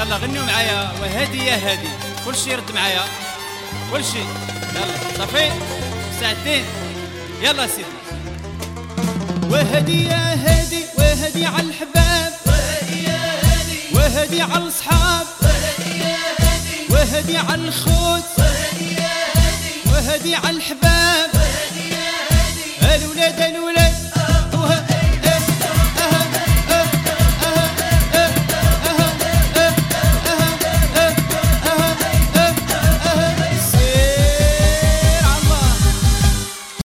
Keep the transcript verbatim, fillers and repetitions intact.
يلا غنيوا معايا وهادي يا هادي، كل شي يرد معايا كل شي. يلا صافي ساعتين، يلا سيدي. وهادي يا هادي وهادي على الحباب، وهادي يا هادي وهادي على الصحاب، وهادي يا هادي وهادي على الخوت، وهادي يا هادي وهادي على الحباب،